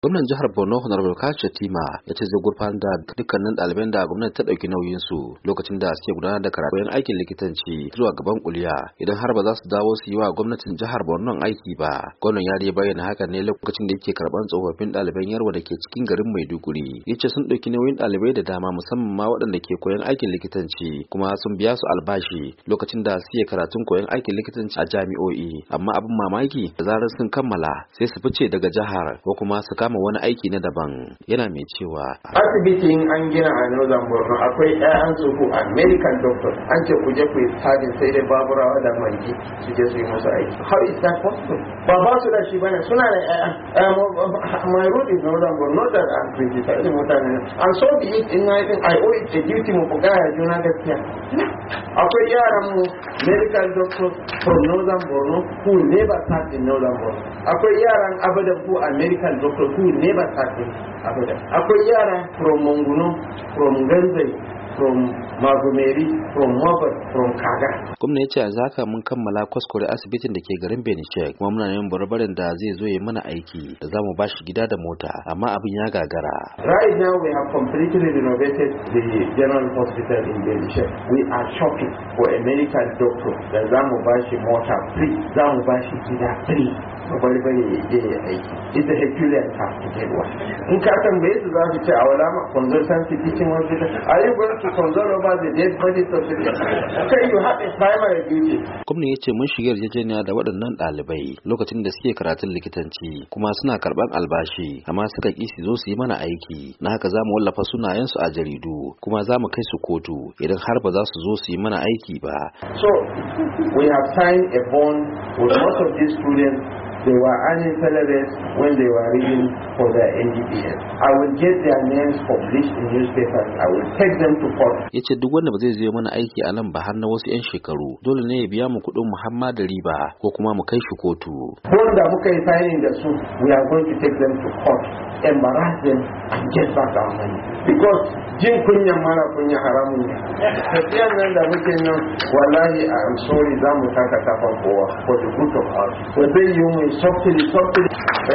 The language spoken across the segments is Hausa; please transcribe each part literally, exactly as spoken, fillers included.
Gwamnan jihar Borno Honorable Kashi Shatima ya ce zai gurfanar da dukkanin ɗaliban da gwamnati ta ɗauki nauyin su lokacin da suke gudanar da karatun aikin likitanci zuwa gaban kuliya idan har ba za su dawo su yi wa gwamnatin jihar Borno aiki ba. Gwamnan ya dai bayyana hakan ne lokacin da yake karɓar tsofaffin ɗaliban Yarwa da ke cikin garin Maiduguri. Ya ce sun ɗauki nauyin ɗalibai da dama musamman ma waɗanda ke koyon aikin likitanci kuma sun biya su albashi lokacin da suke karatun koyon aikin likitanci a jami'o'i, amma abin mamaki da zarar sun kammala sai su fice daga jihar ko kuma su kama wani aiki na daban. Yana mai cewa asibitin an gina a Northern Borno akwai ƴaƴan su ku American doctors an ce ku je ku yi study sai dai baburawa da manji su je su yi musu aiki. How is that possible? Ba ba su da shi bane, suna da ƴaƴan. My road is Northern Borno, not that I'm criticizing mutane. And so be it in my thing, I owe it a duty mu ku gaya juna gaskiya. Akwai yaran mu medical doctors from Northern Borno who never start in Northern Borno. Akwai yaran abadan ku American doctors who never started abada. Akwai yara from Monguno, from Ganzai, from Magumeri, from Mobat, from Kaga. Gwamna ya ce a zaka mun kammala kwaskwari asibitin da ke garin Benishek kuma muna neman barbarin da zai zo ya mana aiki da za mu bashi gida da mota, amma abin ya gagara. Right now we have completely renovated the general hospital in Benishek. We are shopping for a medical doctor da za mu bashi mota free, za mu bashi gida free. Bari bane ya je ya aiki. It's a Herculean task to get one. In ka tambaye su za su ce a wala ma consultancy teaching hospital. Are you going to consult over the dead bodies of the people? Okay, you have a primary duty. Gwamna ya ce mun shiga yarjejeniya da waɗannan ɗalibai lokacin da suke karatun likitanci kuma suna karɓar albashi, amma suka ƙi su zo su yi mana aiki. Na haka za mu wallafa sunayensu a jaridu kuma za mu kai su kotu idan har ba za su zo su yi mana aiki ba. So we have signed a bond with most of these students. They were earning salaries when they were reading for their N D P S. I will get their names published in newspapers. I will take them to court. Ya ce duk wanda ba zai zo mana aiki a nan ba har na wasu 'yan shekaru dole ne ya biya mu kuɗin muhamma da riba ko kuma mu kai shi kotu. Wanda muka yi signing da su, we are going to take them to court, embarrass them and get back our money. Because jin kunyan mara kunya haramun ne. Tafiyan nan da muke nan wallahi I am sorry za mu taka kafan kowa for the good of us. So zai yi mu softly softly.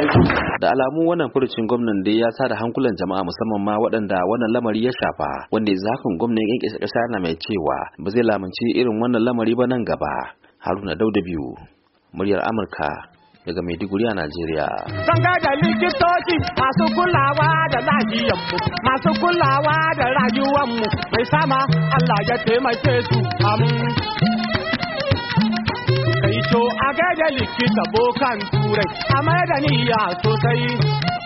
Da alamu wannan furucin gwamnan dai ya tada hankulan jama'a musamman ma waɗanda wannan lamari ya shafa, wanda yanzu hakan gwamnan yankin ƙasa yana mai cewa ba zai lamunci irin wannan lamari ba nan gaba. Haruna Dauda biyu, muryar Amurka daga Maiduguri a Najeriya. Sun ga da likitoci masu kulawa da lahiyanmu, masu kulawa da rayuwanmu, mai sama Allah ya taimake su amin. Kai to a ga da likita bokan turai, a mai da niyya sosai.